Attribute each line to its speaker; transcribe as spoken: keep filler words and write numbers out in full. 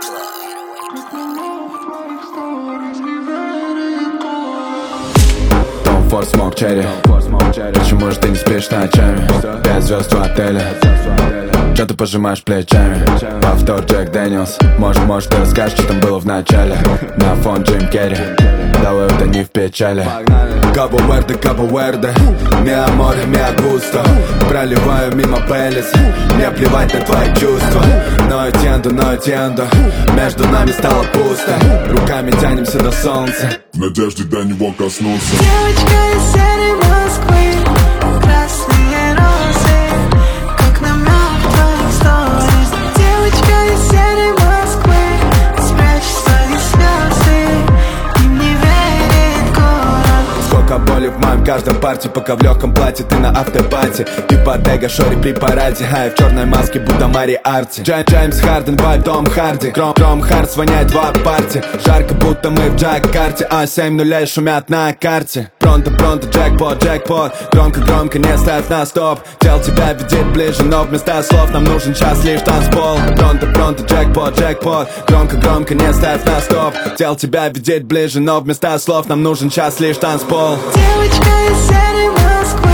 Speaker 1: Tom Ford Smoke Cherry. Почему же ты не спишь ночами? Пять звезд в отеле. Чё ты пожимаешь плечами? Повтор Джек Дэниелс. Может, может ты расскажешь, что там было в начале? На фон Джим Керри. Давай утони в печали. Кабо Верде, Кабо Верде. Mi amor, mi gusto. Проливаю мимо Пелес. Мне плевать на твои чувства. Но entiendo, но entiendo. Между нами стало пусто. Руками тянемся до солнца.
Speaker 2: В надежде до него коснуться.
Speaker 3: Девочка из серой Москвы, красные розы, как намек твоих сторис. Девочка из серой Москвы, спрячь свои слезы, им не верит город.
Speaker 1: Сколько боли в моем каждом парте, пока в легком платье ты на автопате. Ипотека, шори при параде, а я в черной маске, будто Мари Арти. Джей, Джеймс Харден, вайб Том Харди. Кром, Кром Хардс воняет в апарте. Жарко, будто мы в Джакарте, а семь нулей шумят на карте. Пронто, пронто, джекпот, джекпот. Громко, громко, не ставь на стоп. Тело тебя ведет ближе, но вместо слов нам нужен час лишь танцпол. Пронто, пронто, джекпот, джекпот. Громко, громко, не ставь на стоп. Тело тебя ведет ближе, но вместо слов нам нужен час лишь танцпол.
Speaker 3: Девочка из серой Москвы,